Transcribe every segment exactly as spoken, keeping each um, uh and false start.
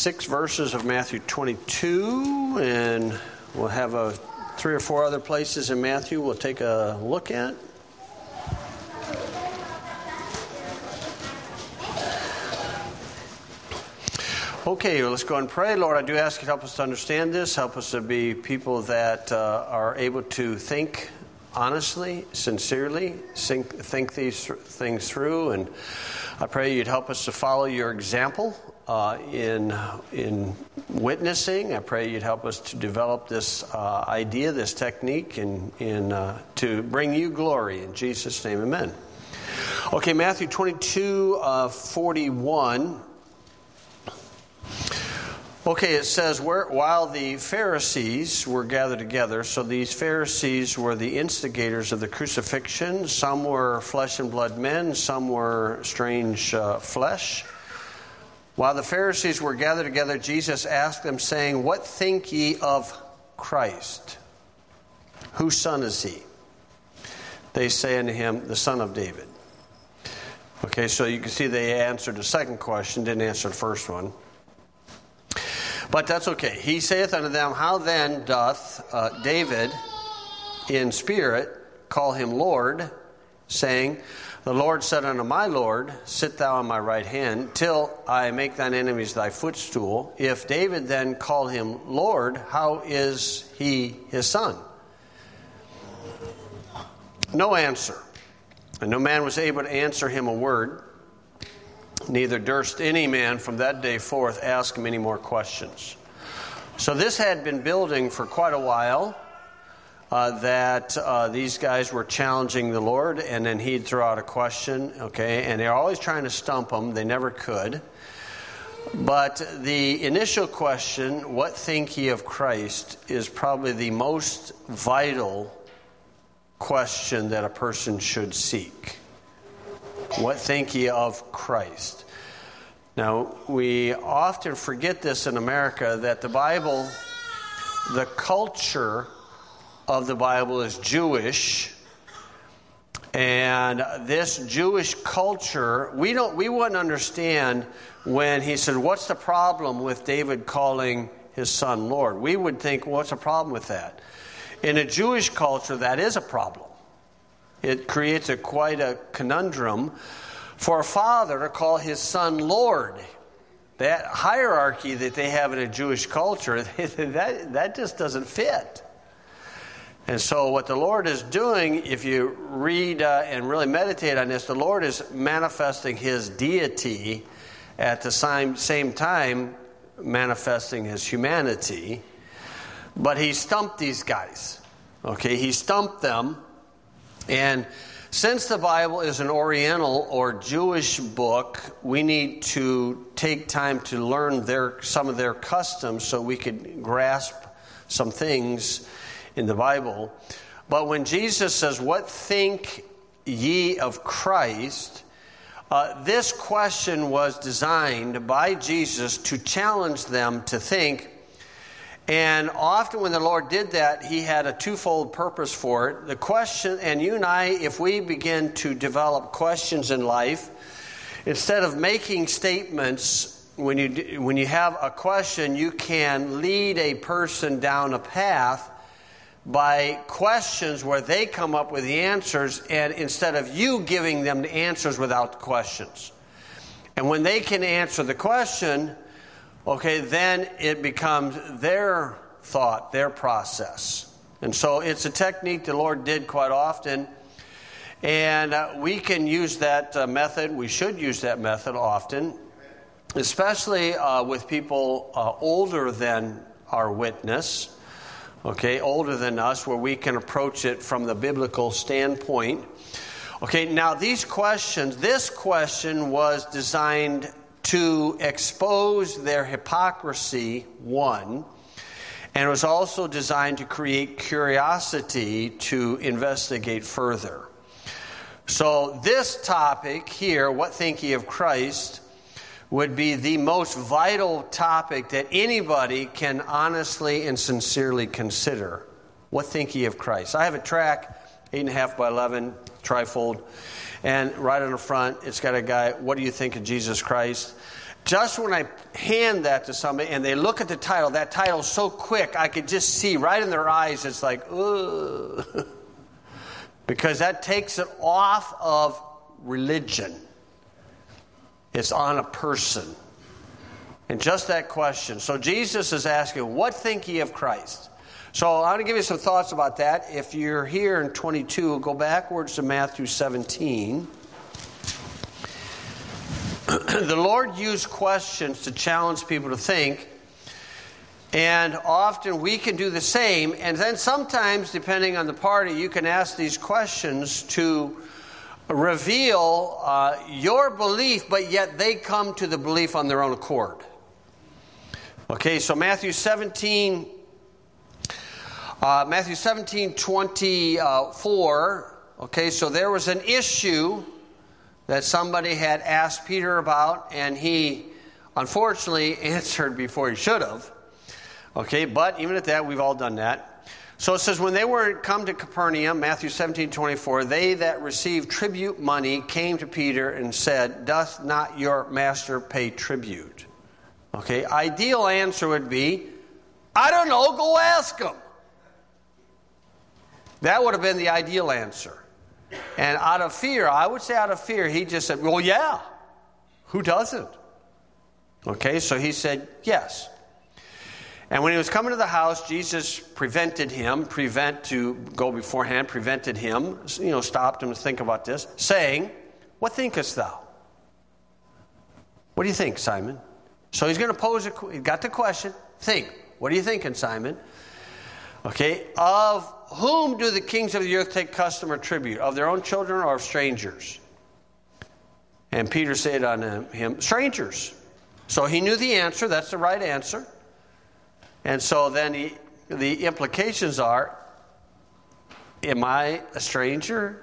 six verses of Matthew twenty-two, and we'll have a, three or four other places in Matthew we'll take a look at. Okay, well, let's go and pray. Lord, I do ask you to help us to understand this. Help us to be people that uh, are able to think honestly, sincerely, think, think these th- things through. And I pray you'd help us to follow your example uh, in in witnessing. I pray you'd help us to develop this uh, idea, this technique, in, in, uh, to bring you glory. In Jesus' name, amen. Okay, Matthew twenty-two, uh, forty-one. Okay, it says, where, while the Pharisees were gathered together, so these Pharisees were the instigators of the crucifixion. Some were flesh and blood men, some were strange uh, flesh. While the Pharisees were gathered together, Jesus asked them, saying, "What think ye of Christ? Whose son is he?" They say unto him, "The son of David." Okay, so you can see they answered the second question, didn't answer the first one. But that's okay. He saith unto them, "How then doth uh, David in spirit call him Lord, saying, The Lord said unto my Lord, Sit thou on my right hand, till I make thine enemies thy footstool. If David then call him Lord, how is he his son?" No answer. And no man was able to answer him a word. Neither durst any man from that day forth ask him any more questions. So this had been building for quite a while, uh, that uh, these guys were challenging the Lord, and then he'd throw out a question, okay, and they're always trying to stump him. They never could. But the initial question, "What think ye of Christ?" is probably the most vital question that a person should seek. What think ye of Christ? Now, we often forget this in America, that the Bible, the culture of the Bible is Jewish. And this Jewish culture, we don't we wouldn't understand when he said, "What's the problem with David calling his son Lord?" We would think, well, what's the problem with that? In a Jewish culture, that is a problem. It creates a quite a conundrum for a father to call his son Lord. That hierarchy that they have in a Jewish culture, that, that just doesn't fit. And so what the Lord is doing, if you read uh, and really meditate on this, the Lord is manifesting his deity at the same, same time manifesting his humanity. But he stumped these guys. Okay, he stumped them. And since the Bible is an Oriental or Jewish book, we need to take time to learn their some of their customs so we could grasp some things in the Bible. But when Jesus says, "What think ye of Christ?" Uh, this question was designed by Jesus to challenge them to think. And often when the Lord did that, he had a twofold purpose for it. The question, and you and I, if we begin to develop questions in life, instead of making statements, when you when you have a question, you can lead a person down a path by questions where they come up with the answers, and instead of you giving them the answers without the questions. And when they can answer the question, okay, then it becomes their thought, their process. And so it's a technique the Lord did quite often. And uh, we can use that uh, method. We should use that method often, especially uh, with people uh, older than our witness, okay, older than us, where we can approach it from the biblical standpoint. Okay, now these questions, this question was designed to expose their hypocrisy, one, and it was also designed to create curiosity to investigate further. So this topic here, "What think ye of Christ?" would be the most vital topic that anybody can honestly and sincerely consider. What think ye of Christ? I have a tract, eight and a half by eleven, trifold. And right on the front, it's got a guy, "What do you think of Jesus Christ?" just when I hand that to somebody and they look at the title, that title's so quick, I could just see right in their eyes, it's like, ugh. Because that takes it off of religion. It's on a person. And just that question. So Jesus is asking, what think ye of Christ? So I want to give you some thoughts about that. If you're here in twenty-two, we'll go backwards to Matthew seventeen. The Lord used questions to challenge people to think. And often we can do the same. And then sometimes, depending on the party, you can ask these questions to reveal uh, your belief, but yet they come to the belief on their own accord. Okay, so Matthew seventeen, uh, Matthew seventeen, twenty-four. Okay, so there was an issue that somebody had asked Peter about, and he unfortunately answered before he should have. Okay, but even at that, we've all done that. So it says, when they were come to Capernaum, Matthew seventeen, twenty-four, they that received tribute money came to Peter and said, doth not your master pay tribute? Okay, ideal answer would be, I don't know, go ask him. That would have been the ideal answer. And out of fear, I would say out of fear, he just said, well, yeah, who doesn't? Okay, so he said, yes. And when he was coming to the house, Jesus prevented him, prevent to go beforehand, prevented him, you know, stopped him to think about this, saying, what thinkest thou? What do you think, Simon? So he's going to pose, a, he got the question, think, what are you thinking, Simon? Okay, of whom do the kings of the earth take custom or tribute? Of their own children or of strangers? And Peter said unto him, strangers. So he knew the answer, that's the right answer. And so then he, the implications are, am I a stranger?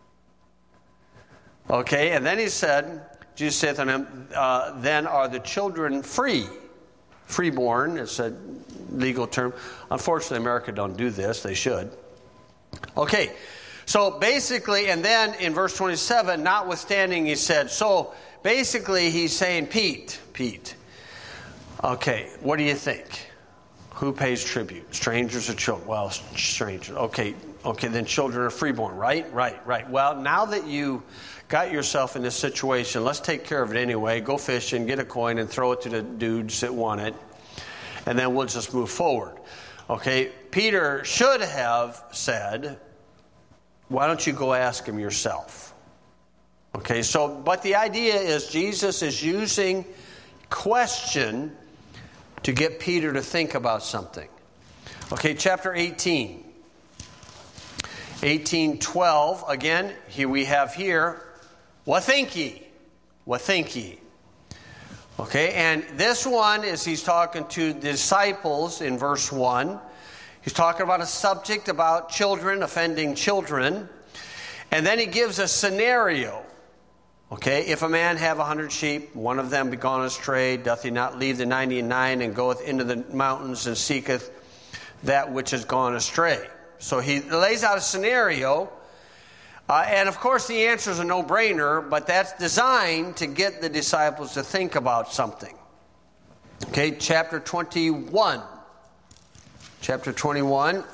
Okay, and then he said, Jesus saith unto him, uh, then are the children free? Freeborn, it's a legal term. Unfortunately, America don't do this. They should. Okay, so basically, and then in verse twenty-seven, notwithstanding, he said, so basically he's saying, Pete, Pete, okay, what do you think? Who pays tribute? Strangers or children? Well, strangers. Okay, okay, then children are freeborn, right? Right, right. Well, now that you got yourself in this situation, let's take care of it anyway. Go fishing, get a coin, and throw it to the dudes that want it. And then we'll just move forward. Okay, Peter should have said, why don't you go ask him yourself? Okay, so, but the idea is Jesus is using question to get Peter to think about something. Okay, chapter eighteen. eighteen twelve, again, here we have here, what think ye? What think ye? Okay, and this one is he's talking to the disciples in verse one. He's talking about a subject about children, offending children. And then he gives a scenario. Okay, if a man have a hundred sheep, one of them be gone astray, doth he not leave the ninety and nine and goeth into the mountains and seeketh that which is gone astray? So he lays out a scenario. Uh, and of course the answer is a no-brainer, but that's designed to get the disciples to think about something. Okay, chapter twenty-one. Chapter twenty-one.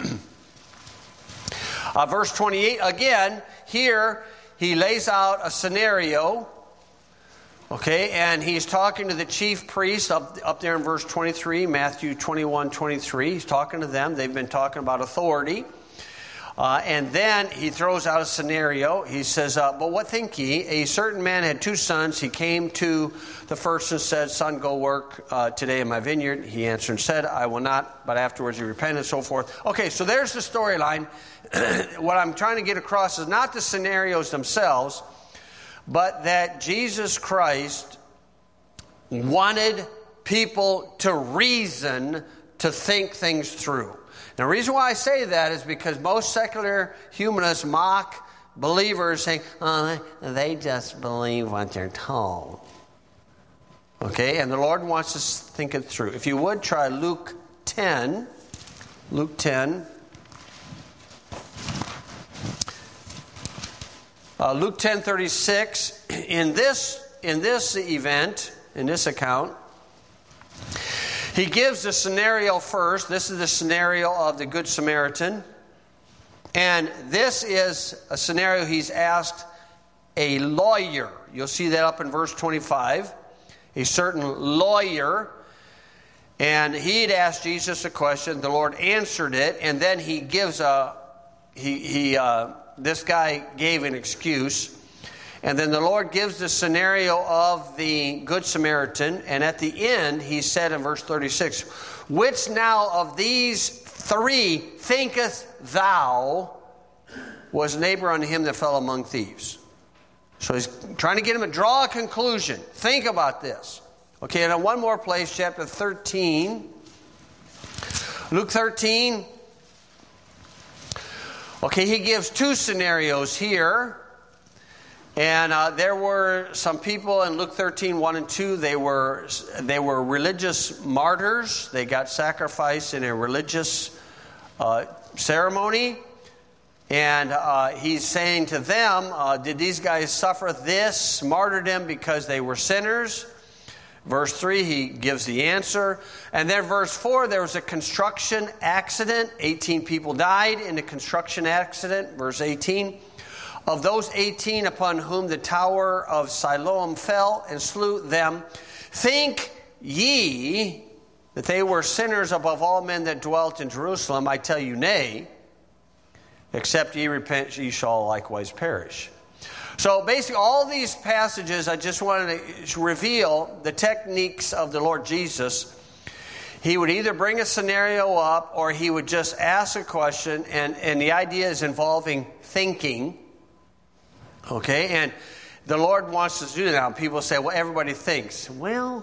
uh, verse twenty-eight, again, here he lays out a scenario. Okay, and he's talking to the chief priests up, up there in verse twenty-three, Matthew twenty-one, twenty-three. He's talking to them. They've been talking about authority. Uh, and then he throws out a scenario. He says, uh, but what think ye? A certain man had two sons. He came to the first and said, son, go work uh, today in my vineyard. He answered and said, I will not. But afterwards he repented and so forth. Okay, so there's the storyline. What I'm trying to get across is not the scenarios themselves, but that Jesus Christ wanted people to reason, to think things through. Now, the reason why I say that is because most secular humanists mock believers saying, oh, they just believe what they're told. Okay, and the Lord wants us to think it through. If you would, try Luke ten. Luke ten. Uh, Luke ten thirty-six. In this, in this event, in this account. He gives the scenario first. This is the scenario of the Good Samaritan. And this is a scenario he's asked a lawyer. You'll see that up in verse twenty-five. A certain lawyer. And he had asked Jesus a question. The Lord answered it. And then he gives a... He, he uh, this guy gave an excuse. And then the Lord gives the scenario of the Good Samaritan. And at the end, he said in verse thirty-six, which now of these three thinkest thou was neighbor unto him that fell among thieves? So he's trying to get him to draw a conclusion. Think about this. Okay, and in one more place, chapter thirteen. Luke thirteen. Okay, he gives two scenarios here. And uh, there were some people in Luke thirteen, one and two, they were, they were religious martyrs. They got sacrificed in a religious uh, ceremony. And uh, he's saying to them, uh, did these guys suffer this martyrdom because they were sinners? Verse three, he gives the answer. And then verse four, there was a construction accident. eighteen people died in a construction accident. Verse eighteen. Of those eighteen upon whom the tower of Siloam fell and slew them, think ye that they were sinners above all men that dwelt in Jerusalem? I tell you, nay. Except ye repent, ye shall likewise perish. So basically all these passages, I just wanted to reveal the techniques of the Lord Jesus. He would either bring a scenario up or he would just ask a question, and, and the idea is involving thinking. Okay, and the Lord wants us to do that. Now, people say, well, everybody thinks. Well,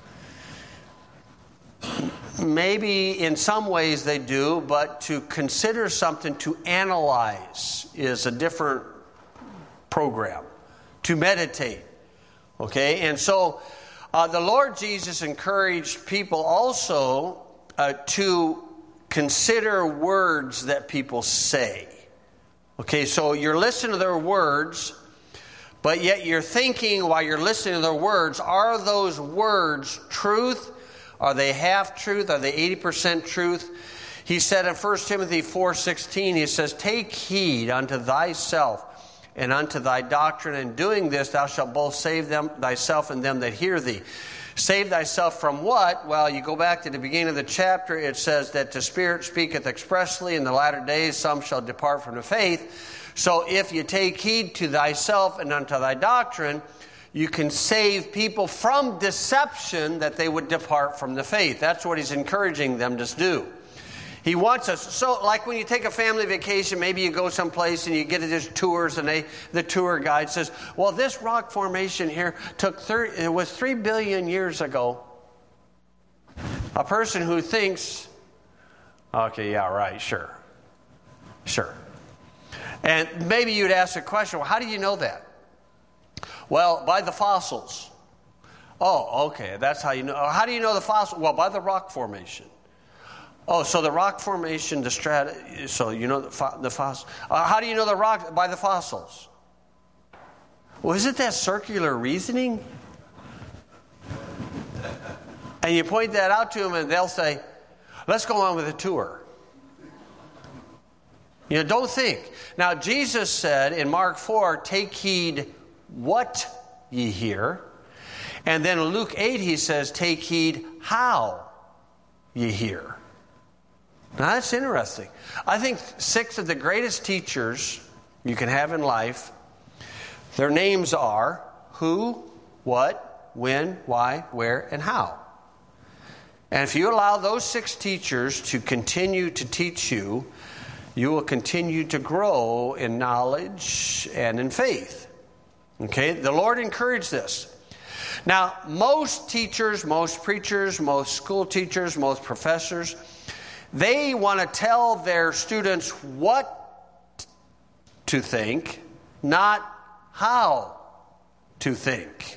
maybe in some ways they do, but to consider something, to analyze, is a different program. To meditate. Okay, and so uh, the Lord Jesus encouraged people also uh, to consider words that people say. Okay, so you're listening to their words, but yet you're thinking while you're listening to their words, are those words truth? Are they half truth? Are they eighty percent truth? He said in First Timothy four sixteen, he says, take heed unto thyself and unto thy doctrine. In doing this, thou shalt both save them thyself and them that hear thee. Save thyself from what? Well, you go back to the beginning of the chapter, it says that the Spirit speaketh expressly, in the latter days some shall depart from the faith. So if you take heed to thyself and unto thy doctrine, you can save people from deception that they would depart from the faith. That's what he's encouraging them to do. He wants us, so like when you take a family vacation, maybe you go someplace and you get these tours, and they, the tour guide says, well, this rock formation here took thirty, it was three billion years ago. A person who thinks, okay, yeah, right, sure, sure. And maybe you'd ask a question, well, how do you know that? Well, by the fossils. Oh, okay, that's how you know. How do you know the fossils? Well, by the rock formation. Oh, so the rock formation, the strata, so you know the, fo- the fossils. Uh, how do you know the rock? By the fossils. Well, isn't that circular reasoning? And you point that out to them and they'll say, let's go on with the tour. You know, don't think. Now, Jesus said in Mark four, take heed what ye hear. And then in Luke eight, he says, take heed how ye hear. Now, that's interesting. I think six of the greatest teachers you can have in life, their names are who, what, when, why, where, and how. And if you allow those six teachers to continue to teach you, you will continue to grow in knowledge and in faith. Okay? The Lord encouraged this. Now, most teachers, most preachers, most school teachers, most professors, they want to tell their students what to think, not how to think.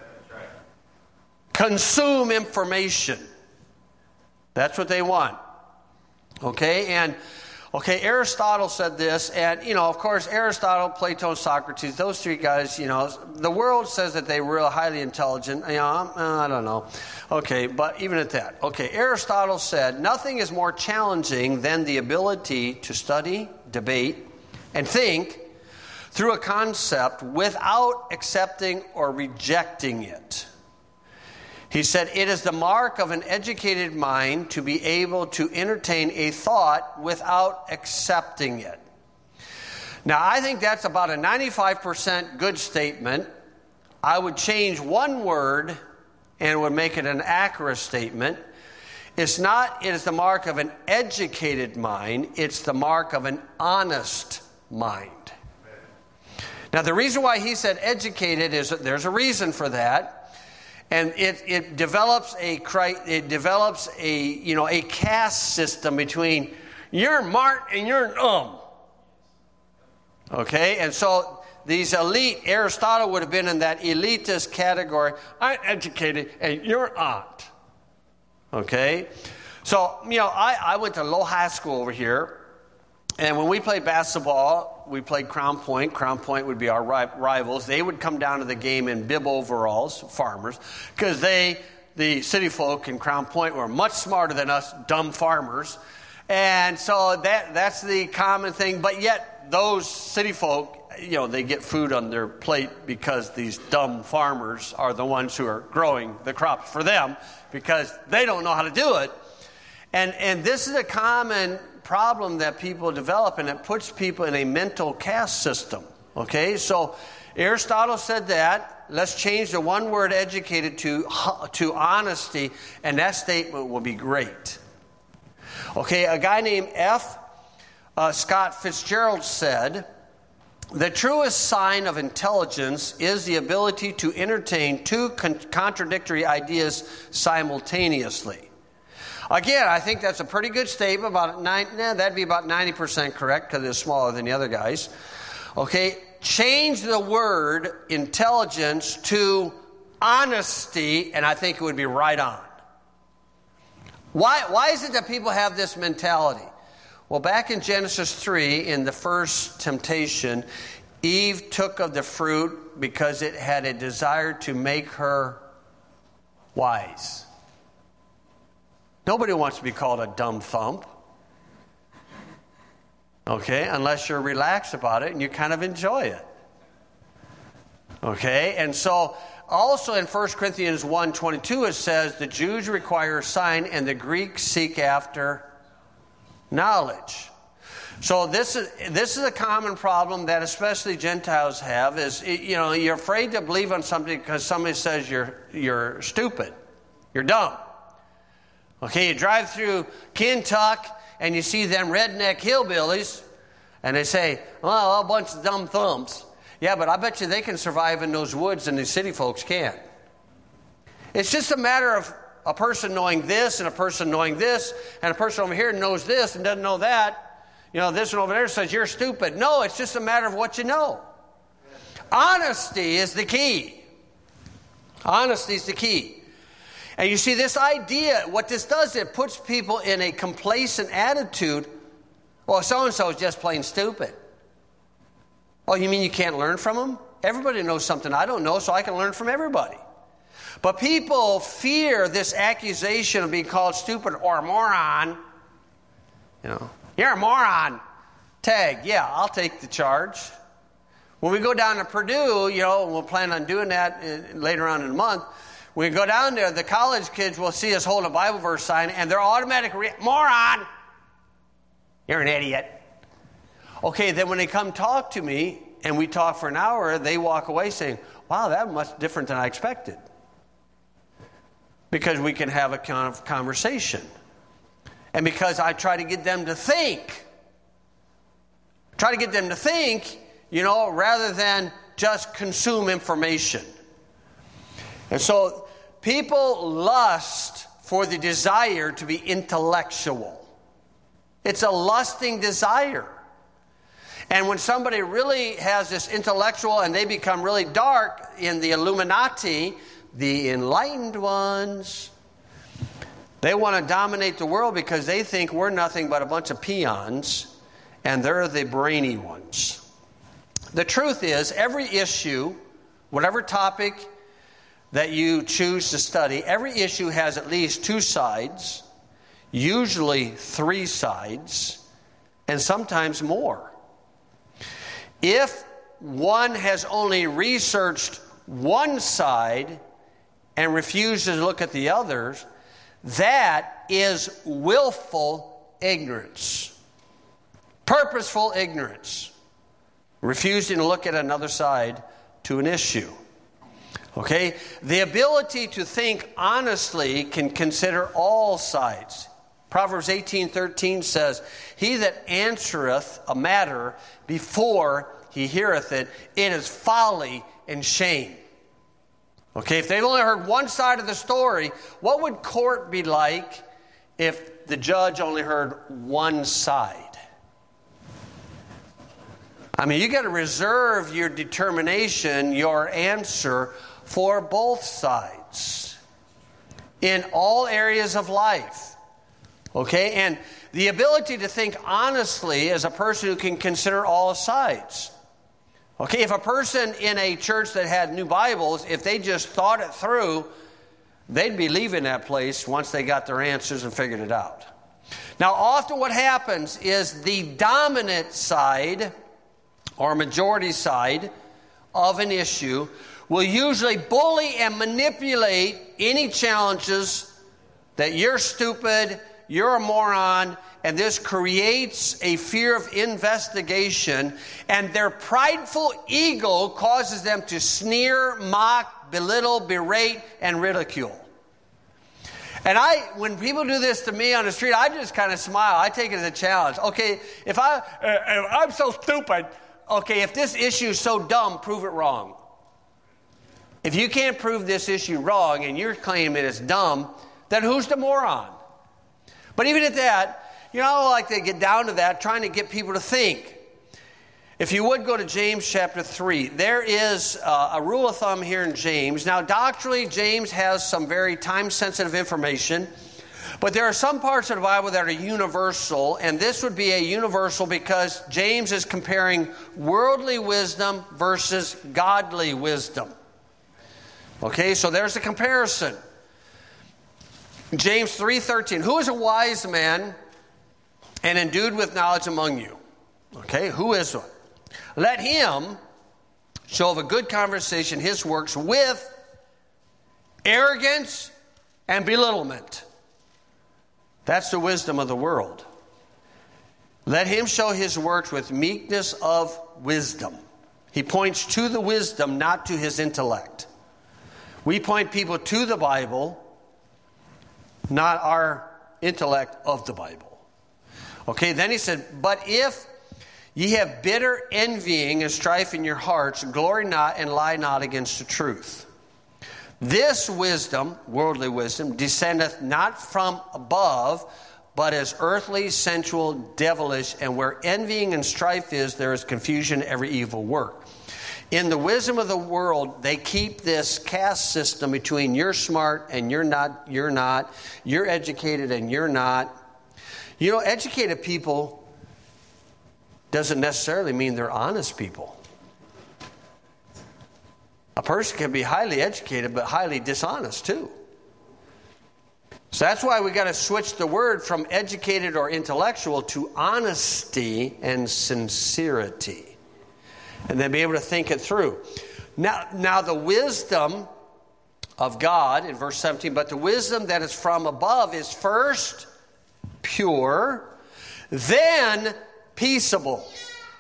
Consume information. That's what they want. Okay? And Okay, Aristotle said this, and, you know, of course, Aristotle, Plato, Socrates, those three guys, you know, the world says that they were real highly intelligent. You know, I don't know. Okay, but even at that. Okay, Aristotle said, nothing is more challenging than the ability to study, debate, and think through a concept without accepting or rejecting it. He said, it is the mark of an educated mind to be able to entertain a thought without accepting it. Now, I think that's about a ninety-five percent good statement. I would change one word and would make it an accurate statement. It's not, it is the mark of an educated mind. It's the mark of an honest mind. Now, the reason why he said educated is that there's a reason for that. And it, it develops a it develops a you know a caste system between you're smart and you're dumb. Okay, and so these elite, Aristotle would have been in that elitist category. I'm educated and you're not. Okay, so you know I, I went to low high school over here. And when we played basketball, we played Crown Point. Crown Point would be our rivals. They would come down to the game in bib overalls, farmers, because they, the city folk in Crown Point, were much smarter than us dumb farmers. And so that that's the common thing. But yet those city folk, you know, they get food on their plate because these dumb farmers are the ones who are growing the crops for them because they don't know how to do it. And and this is a common problem that people develop, and it puts people in a mental caste system. Okay, so Aristotle said that. Let's change the one word educated to to honesty, and that statement will be great. Okay, a guy named F. Uh, Scott Fitzgerald said, the truest sign of intelligence is the ability to entertain two con- contradictory ideas simultaneously. Again, I think that's a pretty good statement. About nine, nah, that'd be about ninety percent correct because it's smaller than the other guys. Okay, change the word intelligence to honesty, and I think it would be right on. Why, why is it that people have this mentality? Well, back in Genesis three, in the first temptation, Eve took of the fruit because it had a desire to make her wise. Nobody wants to be called a dumb thump. Okay, unless you're relaxed about it and you kind of enjoy it. Okay, and so also in First Corinthians one twenty-two it says the Jews require a sign and the Greeks seek after knowledge. So this is this is a common problem that especially Gentiles have is, you know, you're afraid to believe on something because somebody says you're you're stupid, you're dumb. Okay, you drive through Kentucky and you see them redneck hillbillies and they say, well, a bunch of dumb thumps. Yeah, but I bet you they can survive in those woods and the city folks can't. It's just a matter of a person knowing this and a person knowing this and a person over here knows this and doesn't know that. You know, this one over there says you're stupid. No, it's just a matter of what you know. Honesty is the key. Honesty is the key. And you see, this idea, what this does, it puts people in a complacent attitude. Well, so-and-so is just plain stupid. Oh, you mean you can't learn from them? Everybody knows something I don't know, so I can learn from everybody. But people fear this accusation of being called stupid or a moron. You know, you're a moron. Tag, yeah, I'll take the charge. When we go down to Purdue, you know, we'll plan on doing that later on in the month. We go down there, the college kids will see us hold a Bible verse sign, and they're automatic, re- moron! You're an idiot. Okay, then when they come talk to me, and we talk for an hour, they walk away saying, wow, that was much different than I expected. Because we can have a kind of conversation. And because I try to get them to think. Try to get them to think, you know, rather than just consume information. And so people lust for the desire to be intellectual. It's a lusting desire. And when somebody really has this intellectual and they become really dark in the Illuminati, the enlightened ones, they want to dominate the world because they think we're nothing but a bunch of peons and they're the brainy ones. The truth is, every issue, whatever topic that you choose to study, every issue has at least two sides, usually three sides, and sometimes more. If one has only researched one side and refuses to look at the others, that is willful ignorance. Purposeful ignorance. Refusing to look at another side to an issue. Okay? The ability to think honestly can consider all sides. Proverbs eighteen thirteen says, "He that answereth a matter before he heareth it, it is folly and shame." Okay, if they've only heard one side of the story, what would court be like if the judge only heard one side? I mean, you got to reserve your determination, your answer, for both sides in all areas of life. Okay, and the ability to think honestly as a person who can consider all sides. Okay, if a person in a church that had new Bibles, if they just thought it through, they'd be leaving that place once they got their answers and figured it out. Now, often what happens is the dominant side or majority side of an issue will usually bully and manipulate any challenges that you're stupid, you're a moron, and this creates a fear of investigation, and their prideful ego causes them to sneer, mock, belittle, berate, and ridicule. And I, when people do this to me on the street, I just kind of smile. I take it as a challenge. Okay, if, I, uh, if I'm so stupid, okay, if this issue is so dumb, prove it wrong. If you can't prove this issue wrong and you're claiming it's dumb, then who's the moron? But even at that, you know, I like to get down to that, trying to get people to think. If you would go to James chapter three, there is uh, a rule of thumb here in James. Now, doctrinally, James has some very time-sensitive information, but there are some parts of the Bible that are universal, and this would be a universal because James is comparing worldly wisdom versus godly wisdom. Okay, so there's a comparison. James three thirteen, "Who is a wise man and endued with knowledge among you?" Okay, who is one? "Let him show of a good conversation his works with arrogance and belittlement." That's the wisdom of the world. "Let him show his works with meekness of wisdom." He points to the wisdom, not to his intellect. We point people to the Bible, not our intellect of the Bible. Okay, then he said, "But if ye have bitter envying and strife in your hearts, glory not and lie not against the truth. This wisdom," worldly wisdom, "descendeth not from above, but is earthly, sensual, devilish, and where envying and strife is, there is confusion, every evil work." In the wisdom of the world, they keep this caste system between you're smart and you're not, you're not, you're educated and you're not. You know, educated people doesn't necessarily mean they're honest people. A person can be highly educated but highly dishonest too. So that's why we got to switch the word from educated or intellectual to honesty and sincerity. And then be able to think it through. Now, now the wisdom of God, in verse seventeen, "But the wisdom that is from above is first pure, then peaceable,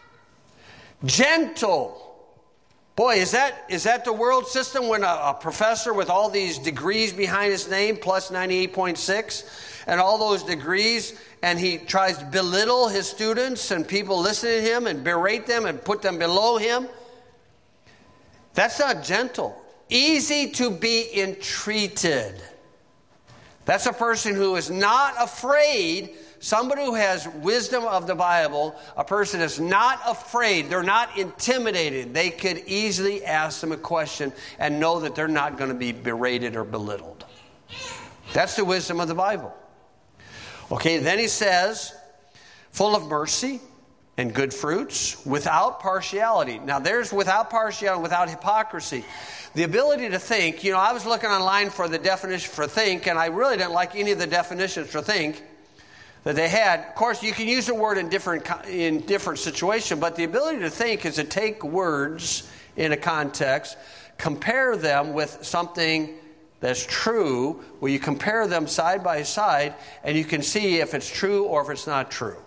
gentle." Boy, is that is that the world system when a, a professor with all these degrees behind his name, plus ninety-eight point six, and all those degrees, and he tries to belittle his students and people listening to him and berate them and put them below him? That's not gentle. Easy to be entreated. That's a person who is not afraid. Somebody who has wisdom of the Bible, a person is not afraid. They're not intimidated. They could easily ask them a question and know that they're not going to be berated or belittled. That's the wisdom of the Bible. Okay, then he says, full of mercy and good fruits without partiality. Now there's without partiality, without hypocrisy. The ability to think, you know, I was looking online for the definition for think, and I really didn't like any of the definitions for think that they had. Of course, you can use the word in different in different situations, but the ability to think is to take words in a context, compare them with something that's true, where you compare them side by side, and you can see if it's true or if it's not true.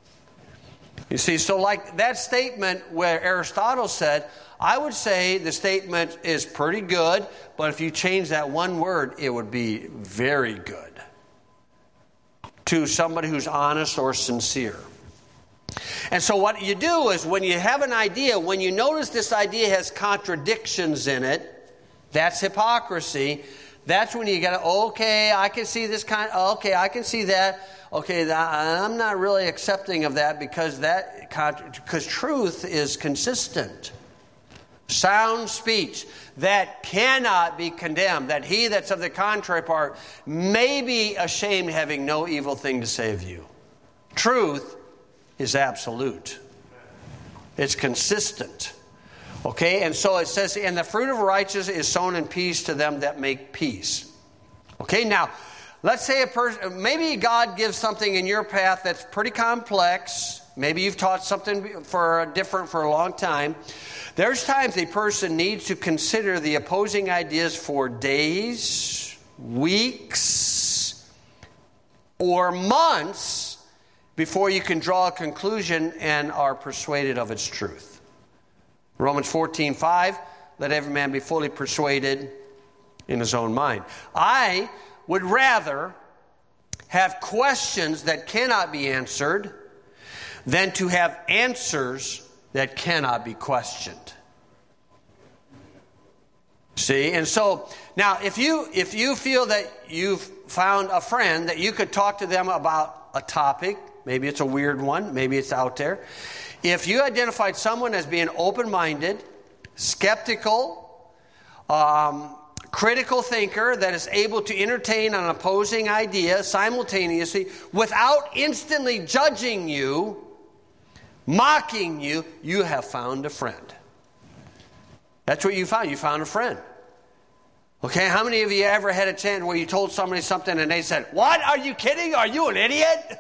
You see, so like that statement where Aristotle said, I would say the statement is pretty good, but if you change that one word, it would be very good to somebody who's honest or sincere. And so what you do is when you have an idea, when you notice this idea has contradictions in it, that's hypocrisy. That's when you got to, okay, I can see this kind, okay, I can see that. Okay, that, I'm not really accepting of that because that because truth is consistent. Sound speech that cannot be condemned, that he that's of the contrary part may be ashamed, having no evil thing to say of you. Truth is absolute. It's consistent. Okay, and so it says, and the fruit of righteousness is sown in peace to them that make peace. Okay, now, let's say a person, maybe God gives something in your path that's pretty complex. Maybe you've taught something for different for a long time. There's times a person needs to consider the opposing ideas for days, weeks, or months before you can draw a conclusion and are persuaded of its truth. Romans fourteen five, let every man be fully persuaded in his own mind. I would rather have questions that cannot be answered than to have answers that cannot be questioned. See, and so now if you if you feel that you've found a friend that you could talk to them about a topic, maybe it's a weird one, maybe it's out there. If you identified someone as being open-minded, skeptical, um, critical thinker that is able to entertain an opposing idea simultaneously without instantly judging you, mocking you, you have found a friend. That's what you found. You found a friend. Okay, how many of you ever had a chance where you told somebody something and they said, "What? Are you kidding? Are you an idiot?"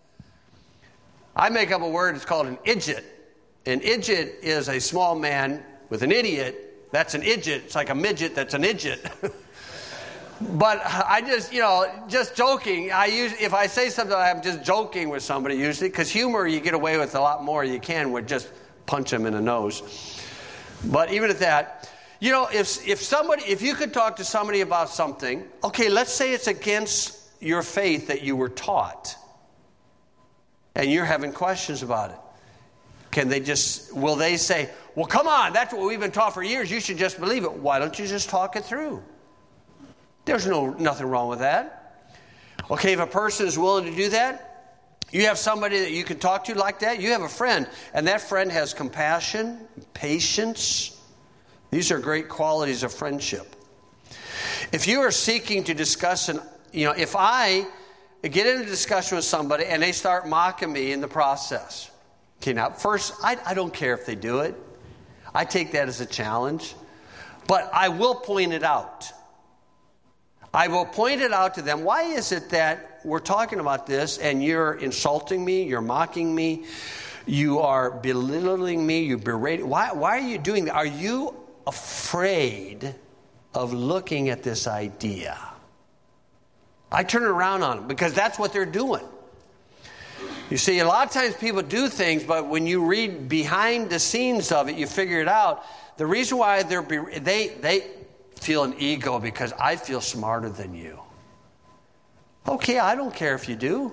I make up a word, it's called an idjit. An idjit is a small man with an idiot. That's an idjit. It's like a midget that's an idjit. But I just, you know, just joking. I use if I say something, I'm just joking with somebody usually, because humor you get away with a lot more you can with just punch them in the nose. But even at that, you know, if if somebody, if you could talk to somebody about something, okay, let's say it's against your faith that you were taught, and you're having questions about it. Can they just, will they say, "Well, come on, that's what we've been taught for years. You should just believe it." Why don't you just talk it through? There's no nothing wrong with that. Okay, if a person is willing to do that, you have somebody that you can talk to like that. You have a friend, and that friend has compassion, patience. These are great qualities of friendship. If you are seeking to discuss, an, you know, if I get in a discussion with somebody and they start mocking me in the process. Okay, now first, I, I don't care if they do it. I take that as a challenge. But I will point it out. I will point it out to them. Why is it that we're talking about this and you're insulting me, you're mocking me, you are belittling me, you're berating? Why, why are you doing that? Are you afraid of looking at this idea? I turn it around on them because that's what they're doing. You see, a lot of times people do things, but when you read behind the scenes of it, you figure it out. The reason why they're they they feel an ego because I feel smarter than you. Okay, I don't care if you do.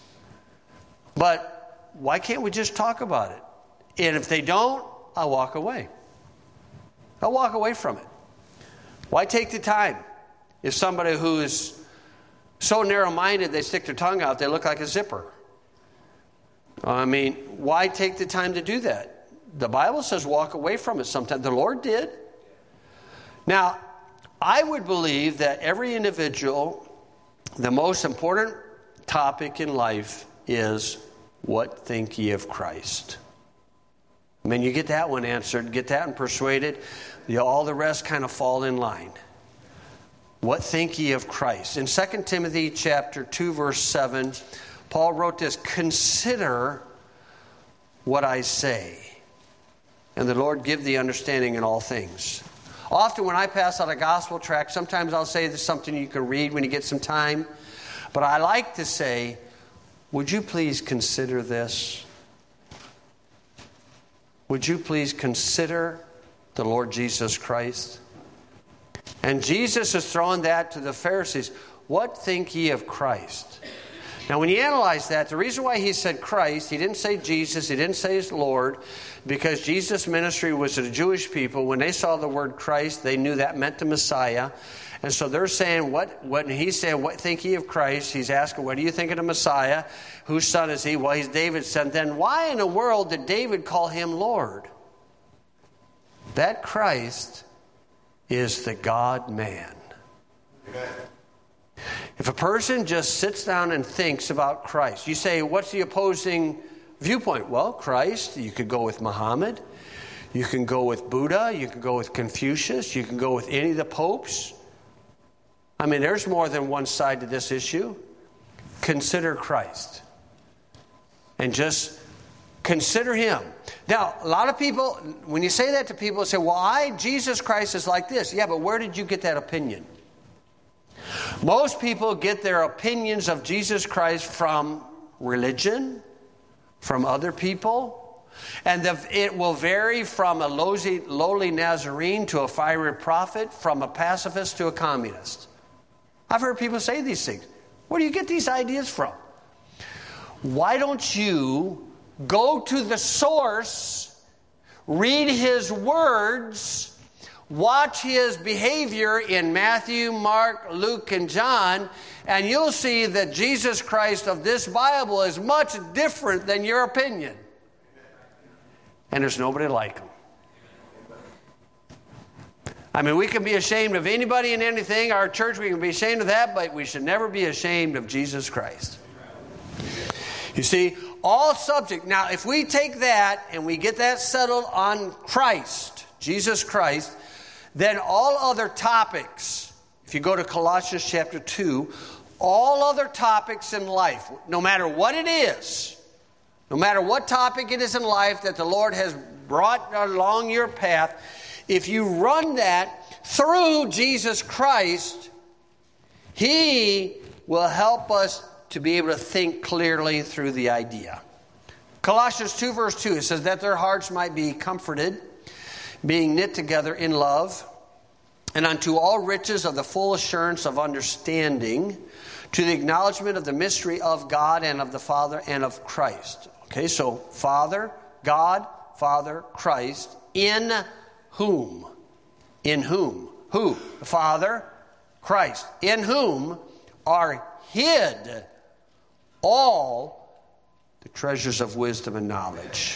But why can't we just talk about it? And if they don't, I'll walk away. I'll walk away from it. Why take the time? If somebody who is so narrow-minded they stick their tongue out, they look like a zipper. I mean, why take the time to do that? The Bible says walk away from it sometimes. The Lord did. Now, I would believe that every individual, the most important topic in life is, what think ye of Christ? I mean, you get that one answered, get that one persuaded, you know, all the rest kind of fall in line. What think ye of Christ? In Second Timothy chapter two, verse seven, Paul wrote this, consider what I say, and the Lord give thee understanding in all things. Often when I pass out a gospel tract, sometimes I'll say there's something you can read when you get some time. But I like to say, would you please consider this? Would you please consider the Lord Jesus Christ? And Jesus is throwing that to the Pharisees. What think ye of Christ? Now when you analyze that, the reason why he said Christ, he didn't say Jesus, he didn't say his Lord, because Jesus' ministry was to the Jewish people. When they saw the word Christ, they knew that meant the Messiah. And so they're saying, what, what he's saying, what think ye of Christ? He's asking, what do you think of the Messiah? Whose son is he? Well, he's David's son. Then why in the world did David call him Lord? That Christ is the God-man. Amen. If a person just sits down and thinks about Christ, you say, what's the opposing viewpoint? Well, Christ, you could go with Muhammad. You can go with Buddha. You can go with Confucius. You can go with any of the popes. I mean, there's more than one side to this issue. Consider Christ. And just consider him. Now, a lot of people, when you say that to people, say, well, I, Jesus Christ is like this. Yeah, but where did you get that opinion? Most people get their opinions of Jesus Christ from religion, from other people. And the, it will vary from a lowly, lowly Nazarene to a fiery prophet, from a pacifist to a communist. I've heard people say these things. Where do you get these ideas from? Why don't you go to the source, read his words, watch his behavior in Matthew, Mark, Luke, and John, and you'll see that Jesus Christ of this Bible is much different than your opinion. And there's nobody like him. I mean, we can be ashamed of anybody and anything. Our church, we can be ashamed of that, but we should never be ashamed of Jesus Christ. You see, all subject. Now, if we take that and we get that settled on Christ, Jesus Christ, then all other topics, if you go to Colossians chapter two, all other topics in life, no matter what it is, no matter what topic it is in life that the Lord has brought along your path, if you run that through Jesus Christ, he will help us to be able to think clearly through the idea. Colossians two verse two, it says that their hearts might be comforted, being knit together in love, and unto all riches of the full assurance of understanding, to the acknowledgement of the mystery of God and of the Father and of Christ. Okay, so Father, God, Father, Christ, in whom? In whom? Who? The Father, Christ. In whom are hid all the treasures of wisdom and knowledge.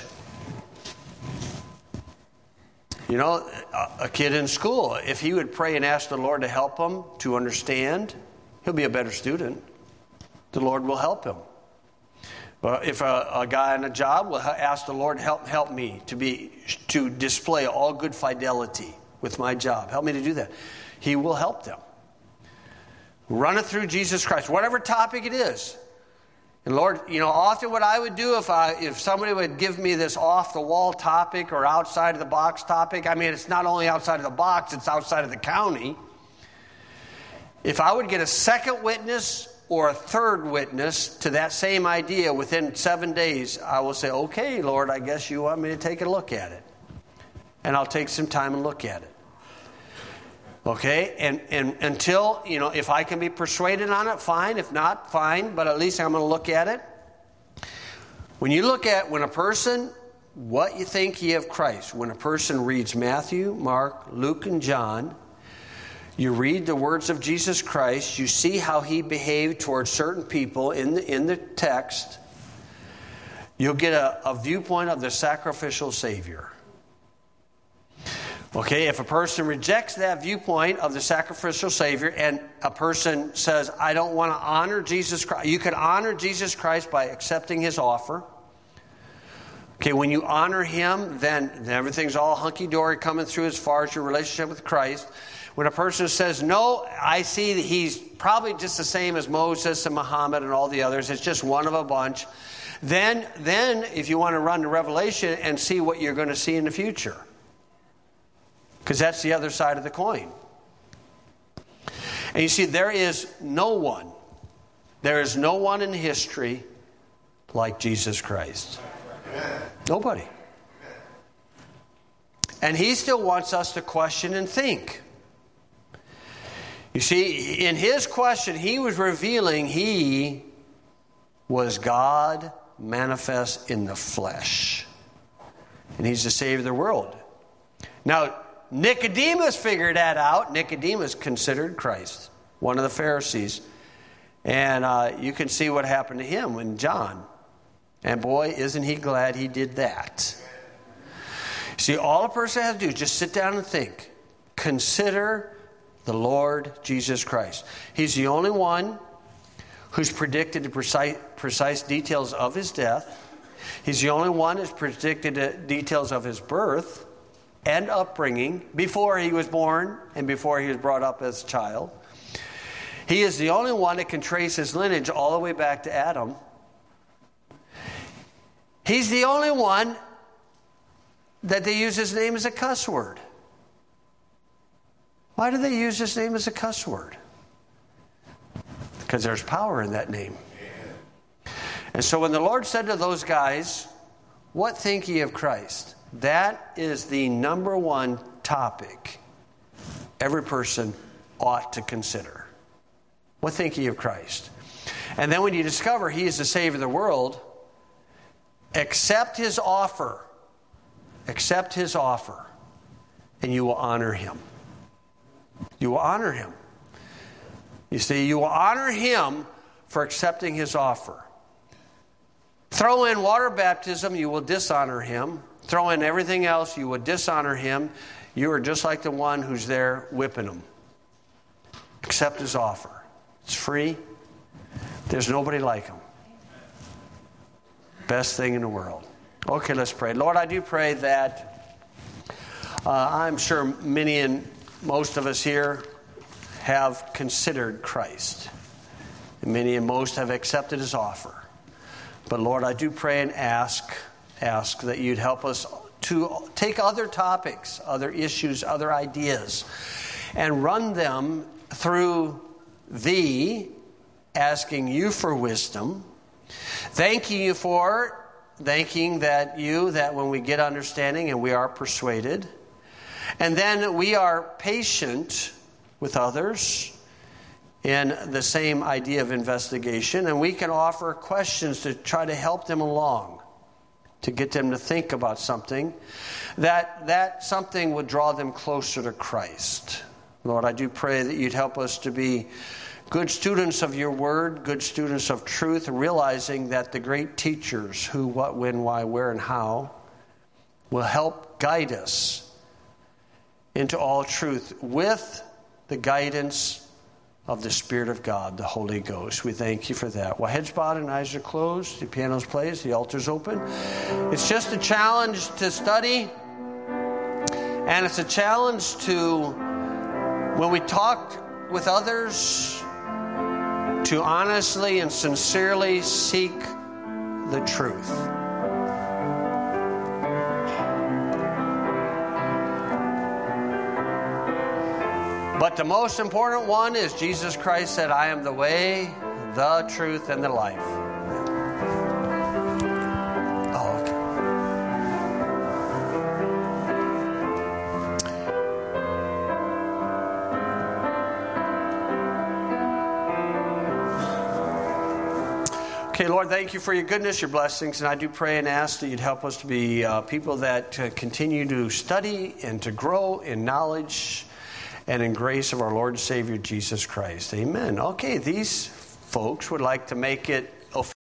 You know, a kid in school, if he would pray and ask the Lord to help him to understand, he'll be a better student. The Lord will help him. Well, if a, a guy on a job will ask the Lord, help help me to be to display all good fidelity with my job. Help me to do that. He will help them. Run it through Jesus Christ, whatever topic it is. And Lord, you know, often what I would do if I if somebody would give me this off-the-wall topic or outside-of-the-box topic, I mean, it's not only outside of the box, it's outside of the county. If I would get a second witness or a third witness to that same idea within seven days, I will say, okay, Lord, I guess you want me to take a look at it. And I'll take some time and look at it. Okay, and, and until, you know, if I can be persuaded on it, fine. If not, fine. But at least I'm going to look at it. When you look at, when a person, what you think ye of Christ, when a person reads Matthew, Mark, Luke, and John, you read the words of Jesus Christ, you see how he behaved towards certain people in the, in the text, you'll get a, a viewpoint of the sacrificial Savior. Okay, if a person rejects that viewpoint of the sacrificial Savior and a person says, I don't want to honor Jesus Christ, you can honor Jesus Christ by accepting his offer. Okay, when you honor him, then everything's all hunky-dory coming through as far as your relationship with Christ. When a person says, no, I see that he's probably just the same as Moses and Muhammad and all the others, it's just one of a bunch, then, then if you want to run to Revelation and see what you're going to see in the future. Because that's the other side of the coin. And you see, there is no one, there is no one in history like Jesus Christ. Nobody. And he still wants us to question and think. You see, in his question, he was revealing he was God manifest in the flesh. And he's the Savior of the world. Now, Nicodemus figured that out. Nicodemus considered Christ, one of the Pharisees. And uh, you can see what happened to him in John. And boy, isn't he glad he did that. See, all a person has to do is just sit down and think. Consider the Lord Jesus Christ. He's the only one who's predicted the precise, precise details of his death. He's the only one who's predicted the details of his birth and upbringing before he was born and before he was brought up as a child. He is the only one that can trace his lineage all the way back to Adam. He's the only one that they use his name as a cuss word. Why do they use his name as a cuss word? Because there's power in that name. And so when the Lord said to those guys, what think ye of Christ? That is the number one topic every person ought to consider. What think ye of Christ? And then when you discover he is the Savior of the world, accept his offer. Accept his offer. And you will honor him. You will honor him. You see, you will honor him for accepting his offer. Throw in water baptism, you will dishonor him. Throw in everything else, you will dishonor him. You are just like the one who's there whipping him. Accept his offer. It's free. There's nobody like him. Best thing in the world. Okay, let's pray. Lord, I do pray that uh, I'm sure many and most of us here have considered Christ. And many and most have accepted his offer. But Lord, I do pray and ask, ask that you'd help us to take other topics, other issues, other ideas, and run them through thee, asking you for wisdom, thanking you for, thanking that you, that when we get understanding and we are persuaded, and then we are patient with others in the same idea of investigation, and we can offer questions to try to help them along, to get them to think about something, that that something would draw them closer to Christ. Lord, I do pray that you'd help us to be good students of your word, good students of truth, realizing that the great teachers, who, what, when, why, where, and how, will help guide us into all truth with the guidance of the Spirit of God, the Holy Ghost. We thank you for that. Well, heads bowed and eyes are closed. The piano's played. The altar's open. It's just a challenge to study. And it's a challenge to, when we talk with others, to honestly and sincerely seek the truth. But the most important one is Jesus Christ said, I am the way, the truth, and the life. Oh, okay. Okay, Lord, thank you for your goodness, your blessings, and I do pray and ask that you'd help us to be uh, people that uh, continue to study and to grow in knowledge and in grace of our Lord and Savior Jesus Christ. Amen. Okay, these folks would like to make it